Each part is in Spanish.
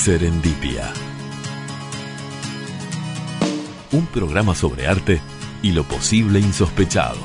Serendipia. Un programa sobre arte y lo posible insospechado.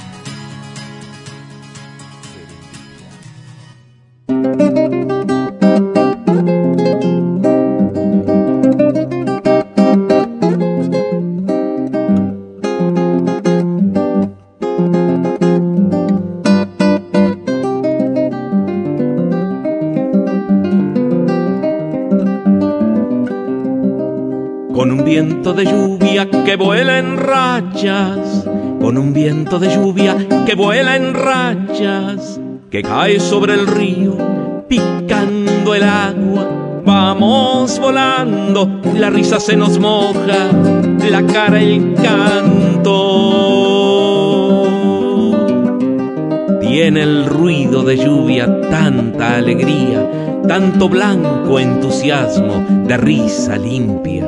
Con un viento de lluvia que vuela en rachas, con un viento de lluvia que vuela en rachas, que cae sobre el río, picando el agua. Vamos volando, la risa se nos moja, la cara el canto. Tiene el ruido de lluvia tanta alegría, tanto blanco entusiasmo de risa limpia.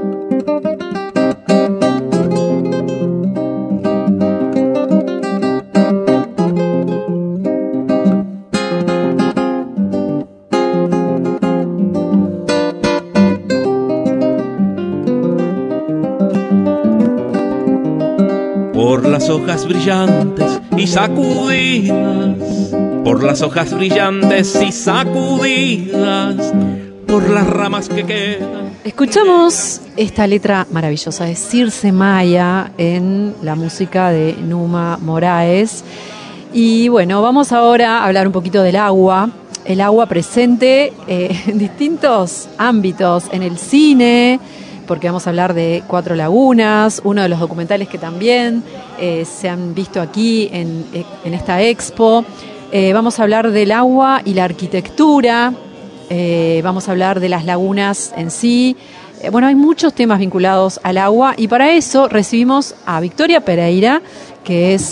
Por las hojas brillantes y sacudidas, por las hojas brillantes y sacudidas, por las ramas que quedan. Escuchamos esta letra maravillosa de Circe Maya en la música de Numa Moraes. Y bueno, vamos ahora a hablar un poquito del agua. El agua presente en distintos ámbitos, en el cine, porque vamos a hablar de Cuatro Lagunas, uno de los documentales que también se han visto aquí en esta expo. Vamos a hablar del agua y la arquitectura, vamos a hablar de las lagunas en sí. Bueno, hay muchos temas vinculados al agua y para eso recibimos a Victoria Pereira, que es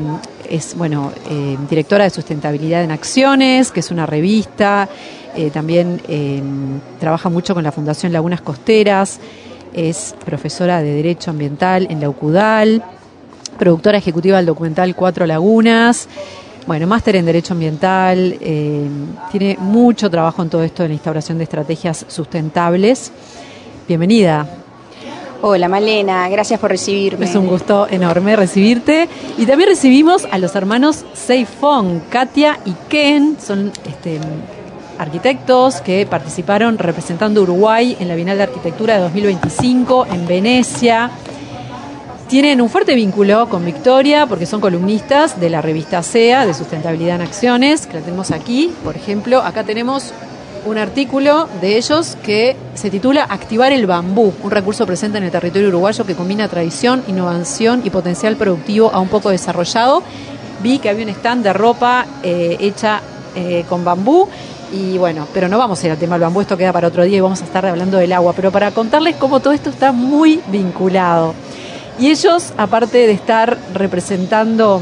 directora de Sustentabilidad en Acciones, que es una revista. También trabaja mucho con la Fundación Lagunas Costeras, es profesora de Derecho Ambiental en la UCUDAL, productora ejecutiva del documental Cuatro Lagunas, bueno, máster en Derecho Ambiental, tiene mucho trabajo en todo esto, en la instauración de estrategias sustentables. Bienvenida. Hola Malena, gracias por recibirme. Es un gusto enorme recibirte. Y también recibimos a los hermanos Seifón, Katia y Ken, son arquitectos que participaron representando a Uruguay en la Bienal de Arquitectura de 2025 en Venecia. Tienen un fuerte vínculo con Victoria porque son columnistas de la revista SEA de Sustentabilidad en Acciones, que la tenemos aquí. Por ejemplo, acá tenemos un artículo de ellos que se titula Activar el bambú, un recurso presente en el territorio uruguayo que combina tradición, innovación y potencial productivo aún poco desarrollado. Vi que había un stand de ropa hecha con bambú. Y bueno, pero no vamos a ir al tema del bambú, esto queda para otro día y vamos a estar hablando del agua, pero para contarles cómo todo esto está muy vinculado. Y ellos, aparte de estar representando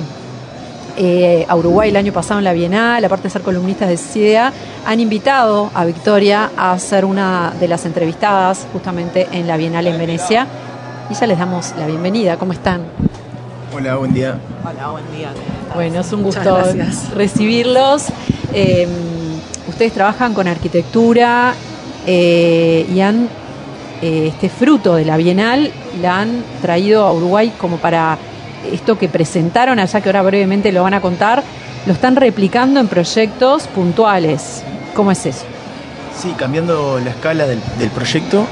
a Uruguay el año pasado en la Bienal, aparte de ser columnistas de SEA, han invitado a Victoria a ser una de las entrevistadas justamente en la Bienal en Venecia. Y ya les damos la bienvenida. ¿Cómo están? Hola, buen día. Hola, buen día. Bueno, es un gusto recibirlos. Ustedes trabajan con arquitectura y han este fruto de la Bienal la han traído a Uruguay como para esto que presentaron allá, que ahora brevemente lo van a contar, lo están replicando en proyectos puntuales. ¿Cómo es eso? Sí, cambiando la escala del proyecto,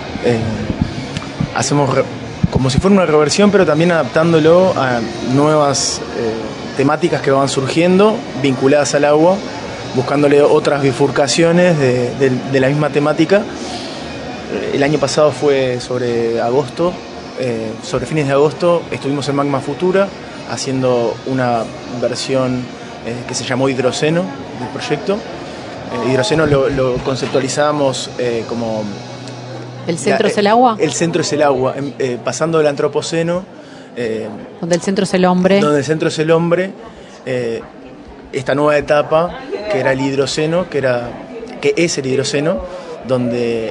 hacemos como si fuera una reversión, pero también adaptándolo a nuevas temáticas que van surgiendo vinculadas al agua, buscándole otras bifurcaciones de la misma temática. El año pasado fue sobre agosto, sobre fines de agosto estuvimos en Magma Futura haciendo una versión que se llamó Hidroceno del proyecto. Hidroceno lo conceptualizamos como... ¿El centro es el agua? El centro es el agua, pasando del antropoceno... donde el centro es el hombre. Donde el centro es el hombre, esta nueva etapa que era el hidroceno, que es el hidroceno, donde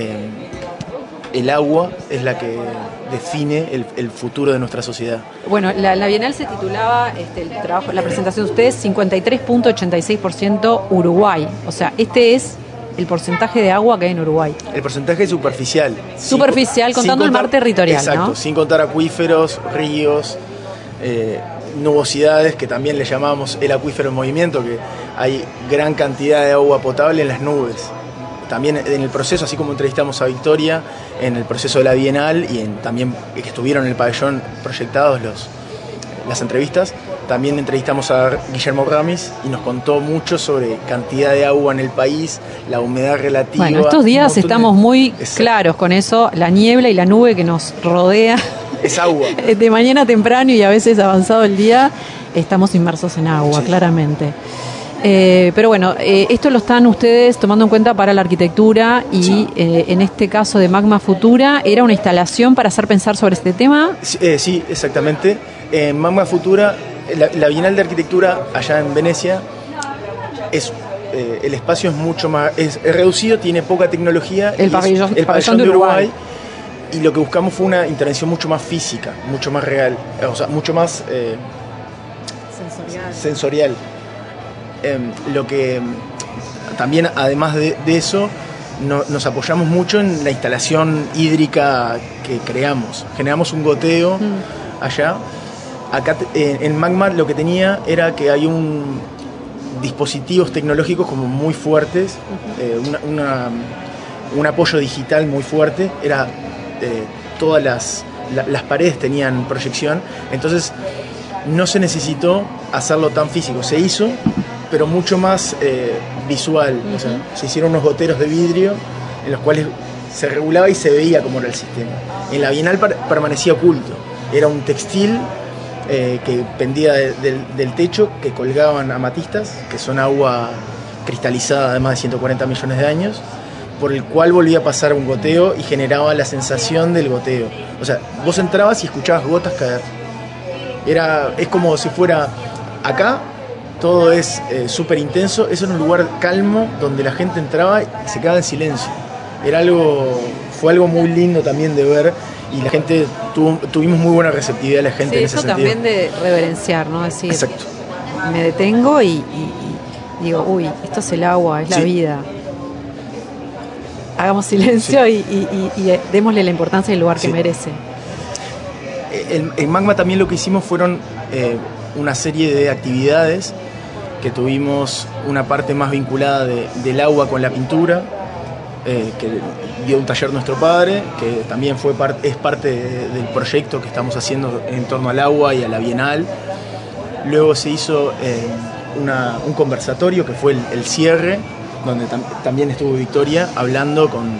el agua es la que define el futuro de nuestra sociedad. Bueno, la Bienal se titulaba, el trabajo, la presentación de ustedes, 53.86% Uruguay. O sea, este es el porcentaje de agua que hay en Uruguay. El porcentaje es superficial. Superficial, contando el mar territorial, exacto, ¿no? Sin contar acuíferos, ríos, nubosidades, que también le llamamos el acuífero en movimiento, que hay gran cantidad de agua potable en las nubes. También en el proceso, así como entrevistamos a Victoria, en el proceso de la Bienal y también que estuvieron en el pabellón proyectados las entrevistas, también entrevistamos a Guillermo Ramis y nos contó mucho sobre cantidad de agua en el país, la humedad relativa. Bueno, estos días estamos muy claros con eso, la niebla y la nube que nos rodea. Es agua. De mañana temprano y a veces avanzado el día, estamos inmersos en agua, sí, claramente. Pero bueno, esto lo están ustedes tomando en cuenta para la arquitectura y sí, en este caso de Magma Futura, ¿era una instalación para hacer pensar sobre este tema? Sí, exactamente. En Magma Futura, la Bienal de Arquitectura allá en Venecia, el espacio es mucho más es reducido, tiene poca tecnología. El pabellón de Uruguay. Y lo que buscamos fue una intervención mucho más física, mucho más real, o sea, mucho más sensorial. Lo que también, además de eso, nos apoyamos mucho en la instalación hídrica que creamos. Generamos un goteo allá. Acá en Magma lo que tenía era que hay dispositivos tecnológicos como muy fuertes, un apoyo digital muy fuerte. Todas las paredes tenían proyección, entonces no se necesitó hacerlo tan físico. Se hizo, pero mucho más visual. O sea, se hicieron unos goteros de vidrio en los cuales se regulaba y se veía cómo era el sistema. En la Bienal permanecía oculto. Era un textil que pendía del techo, que colgaban amatistas, que son agua cristalizada de más de 140 millones de años, por el cual volvía a pasar un goteo y generaba la sensación del goteo. O sea, vos entrabas y escuchabas gotas caer. Es como si fuera acá, todo es súper intenso. Eso era un lugar calmo donde la gente entraba y se quedaba en silencio. Fue algo muy lindo también de ver, y la gente tuvimos muy buena receptividad de la gente, sí, en ese sentido. Eso también de reverenciar, ¿no? Decir, exacto. Me detengo y digo, uy, esto es el agua, es la vida. Hagamos silencio, sí, y démosle la importancia y el lugar que merece. En Magma también lo que hicimos fueron una serie de actividades que tuvimos, una parte más vinculada del agua con la pintura, que dio un taller nuestro padre, que también es parte del proyecto que estamos haciendo en torno al agua y a la Bienal. Luego se hizo un conversatorio que fue el cierre, donde también estuvo Victoria hablando con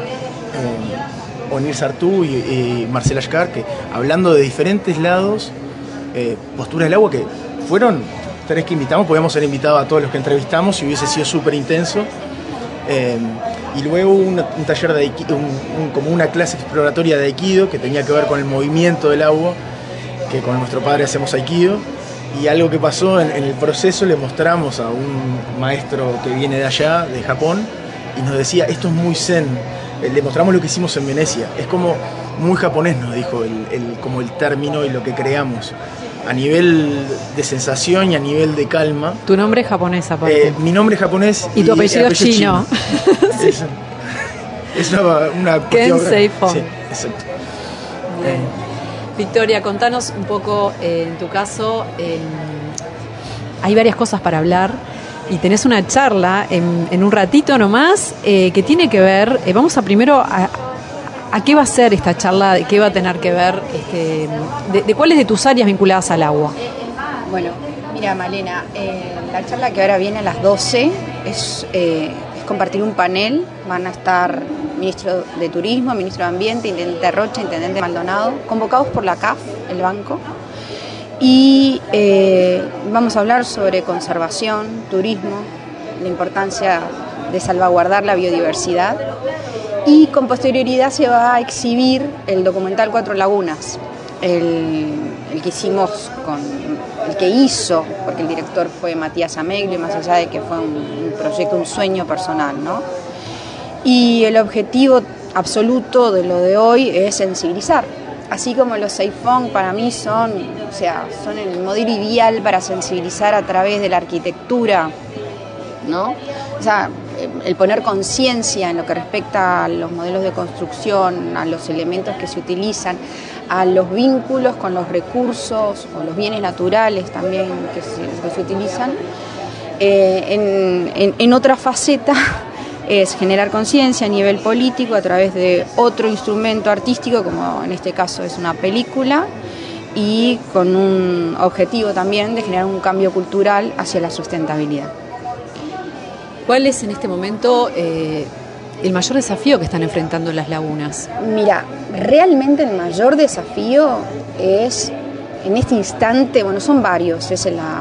Onir Sartú y Marcela Ashkar, que hablando de diferentes lados, posturas del agua, que fueron 3 que invitamos. Podíamos haber invitado a todos los que entrevistamos y hubiese sido súper intenso. Y luego un taller de Aikido, como una clase exploratoria de Aikido, que tenía que ver con el movimiento del agua, que con nuestro padre hacemos Aikido. Y algo que pasó en el proceso, le mostramos a un maestro que viene de allá, de Japón, y nos decía, esto es muy zen. Le mostramos lo que hicimos en Venecia. Es como muy japonés, nos dijo como el término y lo que creamos. A nivel de sensación y a nivel de calma. Tu nombre es japonés, aparte. Mi nombre es japonés. Y tu apellido es chino. Sí. Es una cuestión. Ken Seifong. Sí, exacto. Victoria, contanos un poco, en tu caso, hay varias cosas para hablar y tenés una charla en un ratito nomás que tiene que ver, vamos a primero a qué va a ser esta charla, de qué va a tener que ver, de cuáles de tus áreas vinculadas al agua. Bueno, mira Malena, la charla que ahora viene a las 12 es compartir un panel. Van a estar ministro de Turismo, ministro de Ambiente, intendente Rocha, intendente Maldonado, convocados por la CAF, el banco, y vamos a hablar sobre conservación, turismo, la importancia de salvaguardar la biodiversidad, y con posterioridad se va a exhibir el documental 4 Lagunas, el que hicimos el que hizo, porque el director fue Matías Ameglio, más allá de que fue un proyecto, un sueño personal, ¿no? Y el objetivo absoluto de lo de hoy es sensibilizar. Así como los Seifong para mí son el modelo ideal para sensibilizar a través de la arquitectura, ¿no? O sea, el poner conciencia en lo que respecta a los modelos de construcción, a los elementos que se utilizan, a los vínculos con los recursos o los bienes naturales también que se utilizan. En otra faceta es generar conciencia a nivel político a través de otro instrumento artístico, como en este caso es una película, y con un objetivo también de generar un cambio cultural hacia la sustentabilidad. ¿Cuál es en este momento el mayor desafío que están enfrentando las lagunas? Mira, realmente el mayor desafío es, en este instante, bueno, son varios, es el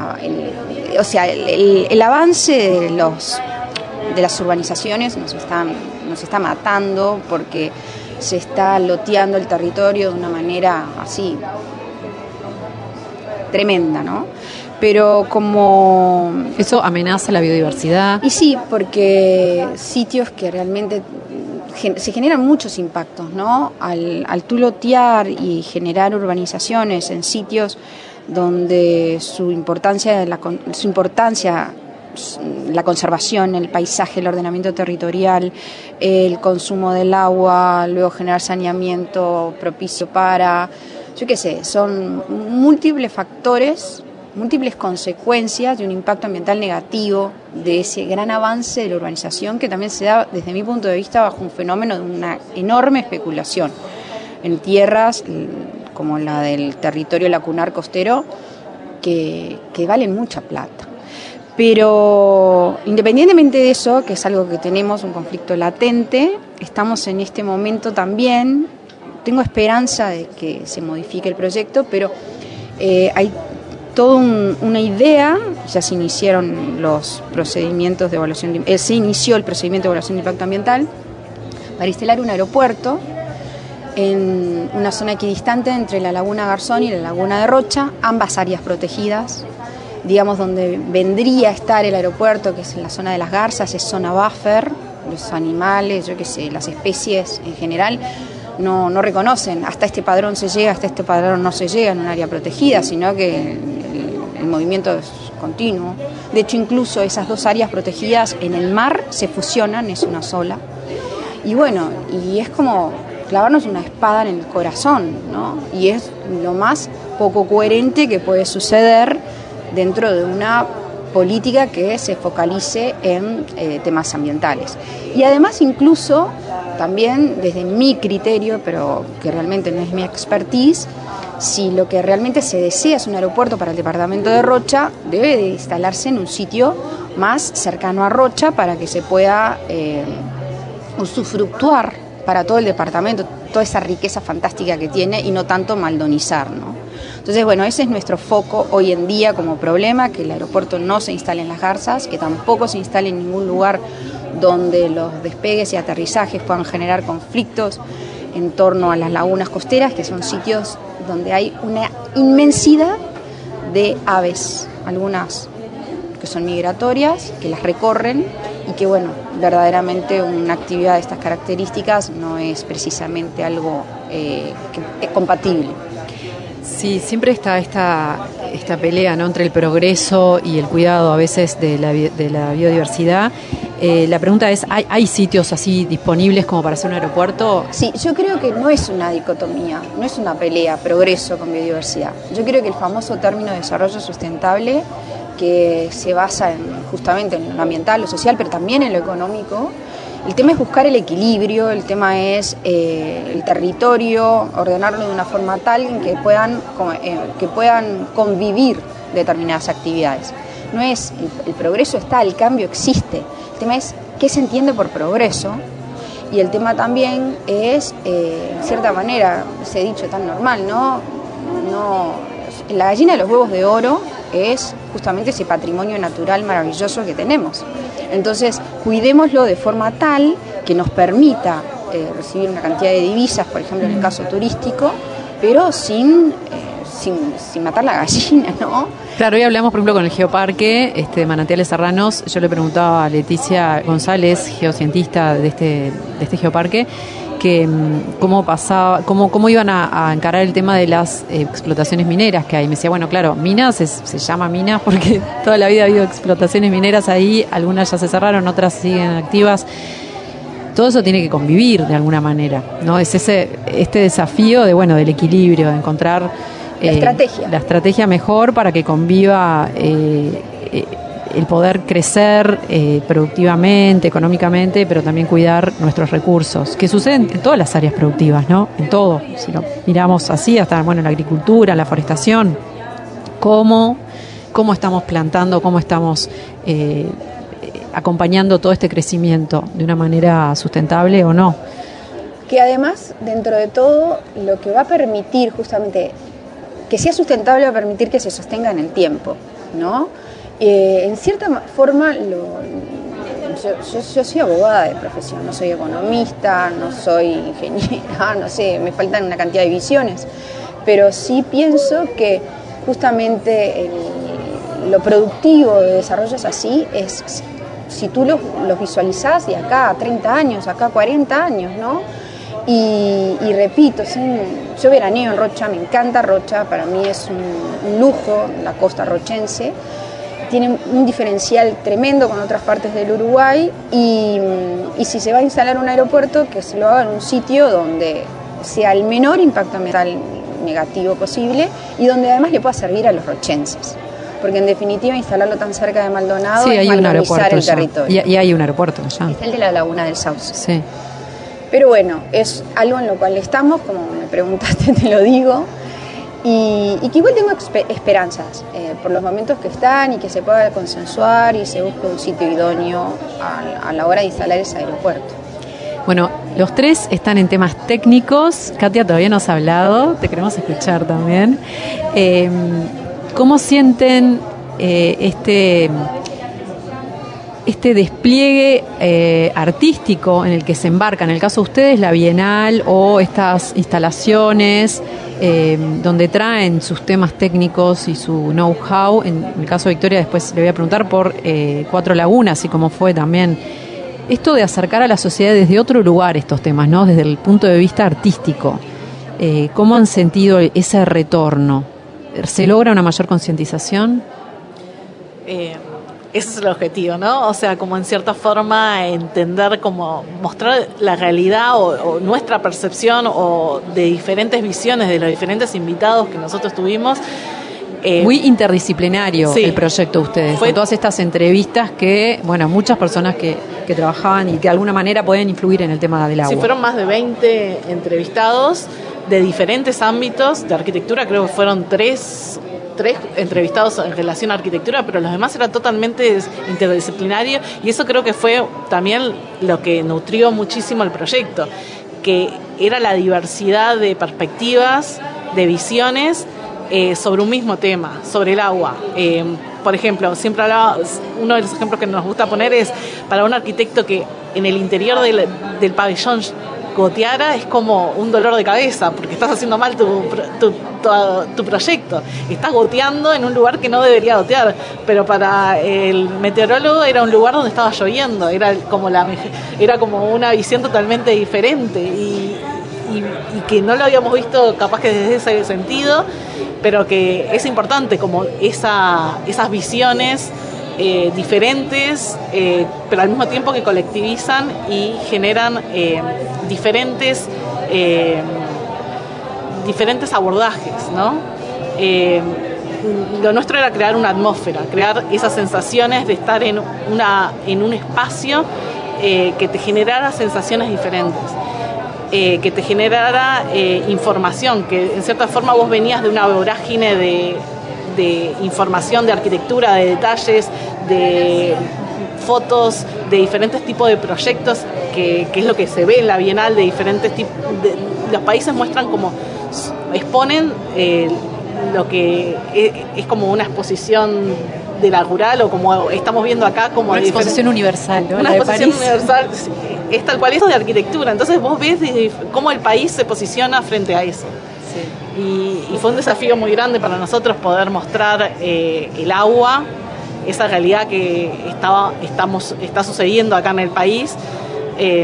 avance de las urbanizaciones nos está matando porque se está loteando el territorio de una manera así tremenda, ¿no? Pero como... ¿Eso amenaza la biodiversidad? Y sí, porque sitios que realmente se generan muchos impactos, ¿no? Al tú lotear y generar urbanizaciones en sitios donde su importancia, la conservación, el paisaje, el ordenamiento territorial, el consumo del agua, luego generar saneamiento propicio para, yo qué sé, son múltiples factores, múltiples consecuencias de un impacto ambiental negativo de ese gran avance de la urbanización que también se da, desde mi punto de vista, bajo un fenómeno de una enorme especulación en tierras como la del territorio lacunar costero que valen mucha plata. Pero independientemente de eso, que es algo que tenemos, un conflicto latente, estamos en este momento también, tengo esperanza de que se modifique el proyecto, pero hay toda una idea, ya se iniciaron los procedimientos de evaluación, se inició el procedimiento de evaluación de impacto ambiental para instalar un aeropuerto en una zona equidistante entre la laguna Garzón y la laguna de Rocha, ambas áreas protegidas, digamos donde vendría a estar el aeropuerto, que es en la zona de las garzas, es zona buffer, los animales, yo qué sé, las especies en general no reconocen, hasta este padrón se llega, hasta este padrón no se llega en un área protegida, sino que el movimiento es continuo. De hecho, incluso esas dos áreas protegidas en el mar se fusionan, es una sola. Y bueno, y es como clavarnos una espada en el corazón, ¿no? Y es lo más poco coherente que puede suceder dentro de una política que se focalice en temas ambientales. Y además incluso también desde mi criterio, pero que realmente no es mi expertise, si lo que realmente se desea es un aeropuerto para el departamento de Rocha, debe de instalarse en un sitio más cercano a Rocha para que se pueda usufructuar para todo el departamento, toda esa riqueza fantástica que tiene y no tanto maldonizar, ¿no? Entonces, bueno, ese es nuestro foco hoy en día como problema, que el aeropuerto no se instale en las garzas, que tampoco se instale en ningún lugar donde los despegues y aterrizajes puedan generar conflictos en torno a las lagunas costeras, que son sitios donde hay una inmensidad de aves, algunas que son migratorias, que las recorren y que, bueno, verdaderamente una actividad de estas características no es precisamente algo compatible. Sí, siempre está esta pelea, ¿no?, entre el progreso y el cuidado a veces de la biodiversidad. La pregunta es, ¿hay sitios así disponibles como para hacer un aeropuerto? Sí, yo creo que no es una dicotomía, no es una pelea, progreso con biodiversidad. Yo creo que el famoso término de desarrollo sustentable, que se basa justamente en lo ambiental, lo social, pero también en lo económico, el tema es buscar el equilibrio, el tema es el territorio, ordenarlo de una forma tal en que puedan convivir determinadas actividades. No es, el progreso está, el cambio existe. El tema es qué se entiende por progreso, y el tema también es, en cierta manera, se ha dicho tan normal, ¿no? La gallina de los huevos de oro es justamente ese patrimonio natural maravilloso que tenemos. Entonces, cuidémoslo de forma tal que nos permita recibir una cantidad de divisas, por ejemplo, en el caso turístico, pero sin matar la gallina, ¿no? Claro, hoy hablamos, por ejemplo, con el Geoparque de Manantiales Serranos. Yo le preguntaba a Leticia González, geocientista de este Geoparque, cómo iban a encarar el tema de las explotaciones mineras que hay. Me decía, bueno, claro, minas se llama minas porque toda la vida ha habido explotaciones mineras ahí, algunas ya se cerraron, otras siguen activas. Todo eso tiene que convivir de alguna manera, ¿no? Es este desafío del equilibrio, de encontrar la estrategia mejor para que conviva el poder crecer productivamente, económicamente, pero también cuidar nuestros recursos, que suceden en todas las áreas productivas, ¿no? En todo. Si lo miramos así, hasta en la agricultura, la forestación, cómo estamos plantando, cómo estamos acompañando todo este crecimiento de una manera sustentable o no. Que además, dentro de todo, lo que va a permitir justamente que sea sustentable va a permitir que se sostenga en el tiempo, ¿no? En cierta forma, yo soy abogada de profesión, no soy economista, no soy ingeniera, no sé, me faltan una cantidad de visiones, pero sí pienso que justamente lo productivo de desarrollos así es, si tú los visualizás de acá a 30 años, acá a 40 años, ¿no? Y repito, yo veraneo en Rocha, me encanta Rocha, para mí es un lujo la costa rochense. Tiene un diferencial tremendo con otras partes del Uruguay y si se va a instalar un aeropuerto, que se lo haga en un sitio donde sea el menor impacto ambiental negativo posible y donde además le pueda servir a los rochenses. Porque en definitiva instalarlo tan cerca de Maldonado es maldomizar el territorio. Y hay un aeropuerto ya. Es el de la Laguna del Sauce. Sí. Pero bueno, es algo en lo cual estamos, como me preguntaste te lo digo. Y que igual tengo esperanzas por los momentos que están y que se pueda consensuar y se busque un sitio idóneo a la hora de instalar ese aeropuerto. Bueno, los tres están en temas técnicos. Katia todavía no has hablado, te queremos escuchar también. ¿Cómo sienten este despliegue artístico en el que se embarcan? En el caso de ustedes, la Bienal o estas instalaciones donde traen sus temas técnicos y su know-how. En el caso de Victoria, después le voy a preguntar por Cuatro Lagunas y cómo fue también esto de acercar a la sociedad desde otro lugar estos temas, ¿no? Desde el punto de vista artístico. ¿Cómo han sentido ese retorno? ¿Se logra una mayor concientización? Ese es el objetivo, ¿no? O sea, como en cierta forma entender, como mostrar la realidad o nuestra percepción o de diferentes visiones de los diferentes invitados que nosotros tuvimos. Muy interdisciplinario, sí, el proyecto de ustedes, con todas estas entrevistas que, muchas personas que trabajaban y que de alguna manera pueden influir en el tema del agua. Sí, fueron más de 20 entrevistados de diferentes ámbitos de arquitectura, creo que fueron tres entrevistados en relación a arquitectura, pero los demás eran totalmente interdisciplinarios y eso creo que fue también lo que nutrió muchísimo el proyecto, que era la diversidad de perspectivas, de visiones sobre un mismo tema, sobre el agua. Por ejemplo, siempre hablaba, uno de los ejemplos que nos gusta poner es para un arquitecto que en el interior del pabellón goteara es como un dolor de cabeza porque estás haciendo mal tu proyecto, estás goteando en un lugar que no debería gotear, pero para el meteorólogo era un lugar donde estaba lloviendo, era como una visión totalmente diferente y que no lo habíamos visto capaz que desde ese sentido, pero que es importante como esas visiones diferentes, pero al mismo tiempo que colectivizan y generan diferentes abordajes, ¿no? Lo nuestro era crear una atmósfera, crear esas sensaciones de estar en un espacio que te generara sensaciones diferentes, que te generara información, que en cierta forma vos venías de una vorágine de información, de arquitectura, de detalles, de fotos, de diferentes tipos de proyectos, que es lo que se ve en la Bienal, de diferentes tipos. Los países muestran como, exponen lo que es como una exposición de la rural, o como estamos viendo acá, como una exposición universal, ¿no? Una exposición universal, es tal cual, eso de arquitectura. Entonces vos ves cómo el país se posiciona frente a eso. Sí. Y fue un desafío muy grande para nosotros poder mostrar el agua, esa realidad que está sucediendo acá en el país,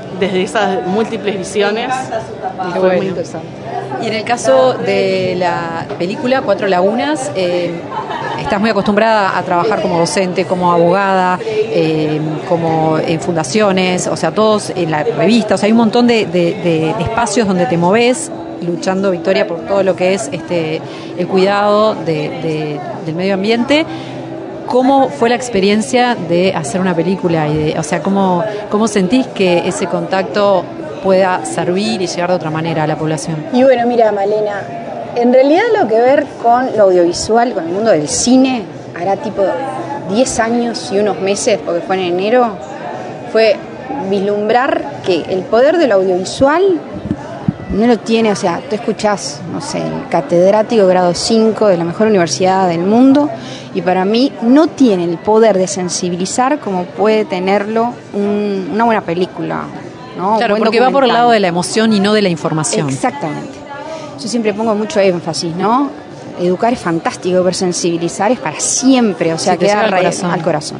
desde esas múltiples visiones. Y fue bueno. muy interesante. Y en el caso de la película Cuatro Lagunas, estás muy acostumbrada a trabajar como docente, como abogada, como en fundaciones, o sea, todos en la revista, o sea, hay un montón de espacios donde te moves luchando, Victoria, por todo lo que es el cuidado del medio ambiente. ¿Cómo fue la experiencia de hacer una película? O sea, ¿cómo sentís que ese contacto pueda servir y llegar de otra manera a la población? Y bueno, mira, Malena, en realidad lo que ver con lo audiovisual, con el mundo del cine, hará tipo 10 años y unos meses, porque fue en enero, fue vislumbrar que el poder del audiovisual no lo tiene, o sea, tú escuchás, no sé, el catedrático grado 5 de la mejor universidad del mundo, y para mí no tiene el poder de sensibilizar como puede tenerlo una buena película, ¿no? Claro, porque va por el lado de la emoción y no de la información. Exactamente. Yo siempre pongo mucho énfasis, ¿no? Educar es fantástico, pero sensibilizar es para siempre, o sea, sí, queda al corazón.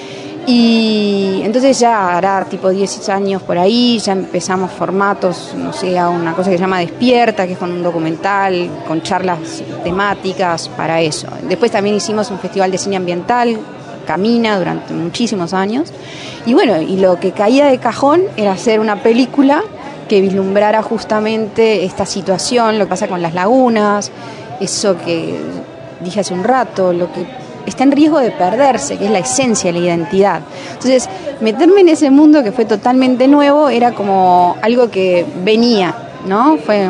Y entonces ya hará tipo 10 años por ahí, ya empezamos formatos, no sé, a una cosa que se llama Despierta, que es con un documental, con charlas temáticas para eso. Después también hicimos un festival de cine ambiental, Camina, durante muchísimos años. Y bueno, y lo que caía de cajón era hacer una película que vislumbrara justamente esta situación, lo que pasa con las lagunas, eso que dije hace un rato, lo que está en riesgo de perderse, que es la esencia, la identidad. Entonces, meterme en ese mundo que fue totalmente nuevo era como algo que venía, ¿no? Fue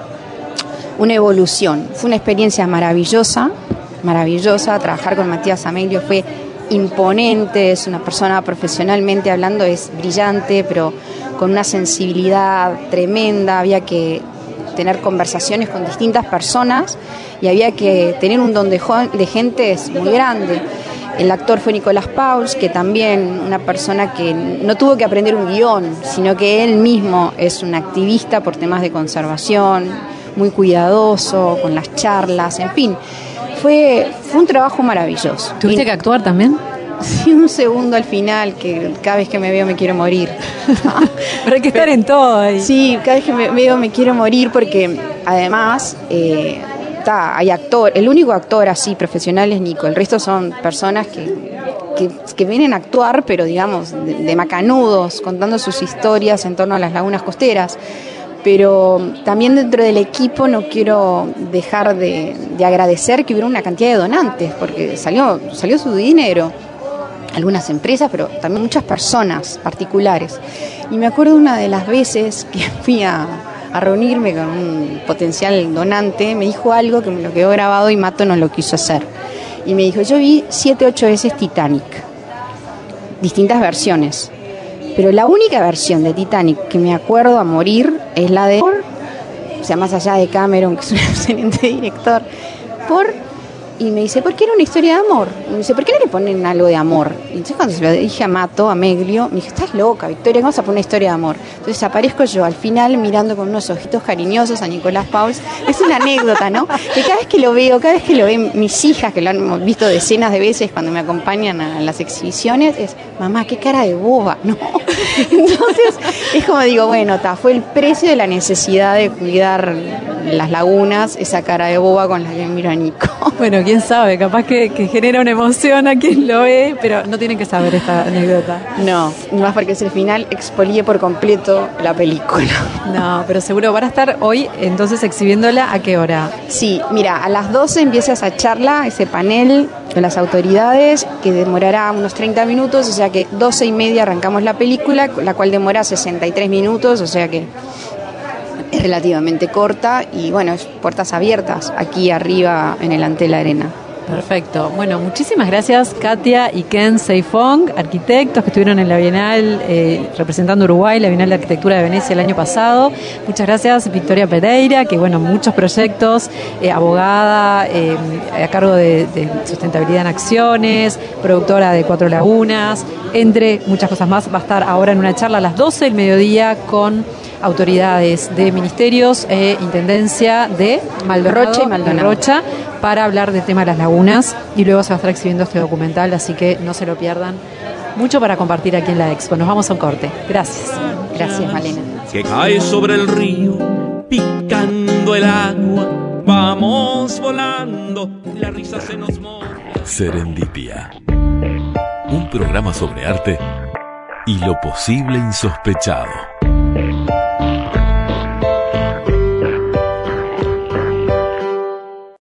una evolución, fue una experiencia maravillosa, trabajar con Matías Amelio fue imponente, es una persona profesionalmente hablando, es brillante, pero con una sensibilidad tremenda, había que tener conversaciones con distintas personas y había que tener un don de gentes muy grande. El actor fue Nicolás Pauls, que también una persona que no tuvo que aprender un guión, sino que él mismo es un activista por temas de conservación, muy cuidadoso, con las charlas, en fin. Fue un trabajo maravilloso. ¿Tuviste que actuar también? Sí, un segundo al final, que cada vez que me veo me quiero morir. Pero hay que estar en todo ahí. Sí, cada vez que me veo me quiero morir porque además hay actor, el único actor así profesional es Nico, el resto son personas que vienen a actuar, pero digamos de macanudos, contando sus historias en torno a las lagunas costeras. Pero también dentro del equipo no quiero dejar de agradecer que hubiera una cantidad de donantes, porque salió su dinero, algunas empresas, pero también muchas personas particulares. Y me acuerdo una de las veces que fui a reunirme con un potencial donante, me dijo algo que me lo quedó grabado y Mato no lo quiso hacer. Y me dijo, yo vi 7, 8 veces Titanic, distintas versiones. Pero la única versión de Titanic que me acuerdo a morir es la de... O sea, más allá de Cameron, que es un excelente director, y me dice, ¿por qué era una historia de amor? Y me dice, ¿por qué no le ponen algo de amor? Y entonces cuando se lo dije a Mato, a Meglio, me dijo, estás loca, Victoria, ¿cómo vas a poner una historia de amor? Entonces aparezco yo al final mirando con unos ojitos cariñosos a Nicolás Pauls. Es una anécdota, ¿no? Que cada vez que lo ven mis hijas, que lo han visto decenas de veces cuando me acompañan a las exhibiciones, es, mamá, qué cara de boba, ¿no? Entonces es como digo, bueno, fue el precio de la necesidad de cuidar las lagunas, esa cara de boba con la que miro a Nico. Bueno, quién sabe, capaz que genera una emoción a quien lo ve, pero no tienen que saber esta anécdota. No, más porque es el final, expolié por completo la película. No, pero seguro van a estar hoy entonces exhibiéndola. ¿A qué hora? Sí, mira, a las 12 empieza esa charla, ese panel con las autoridades, que demorará unos 30 minutos, o sea que 12:30 arrancamos la película, la cual demora 63 minutos, o sea que es relativamente corta y bueno, es puertas abiertas aquí arriba en el Antel Arena. Perfecto. Bueno, muchísimas gracias Katia y Ken Seifong, arquitectos que estuvieron en la Bienal representando Uruguay, la Bienal de Arquitectura de Venecia el año pasado. Muchas gracias Victoria Pereira, que bueno, muchos proyectos, abogada a cargo de sustentabilidad en acciones, productora de Cuatro Lagunas, entre muchas cosas más. Va a estar ahora en una charla a las 12 del mediodía con autoridades de ministerios e intendencia de Rocha y Maldonado Rocha para hablar del tema de las lagunas, y luego se va a estar exhibiendo este documental, así que no se lo pierdan. mucho para compartir aquí en la Expo. Nos vamos a un corte. Gracias. Gracias, Malena. Que cae sobre el río, picando el agua, vamos volando, la risa se nos moja. Serendipia. Un programa sobre arte y lo posible insospechado.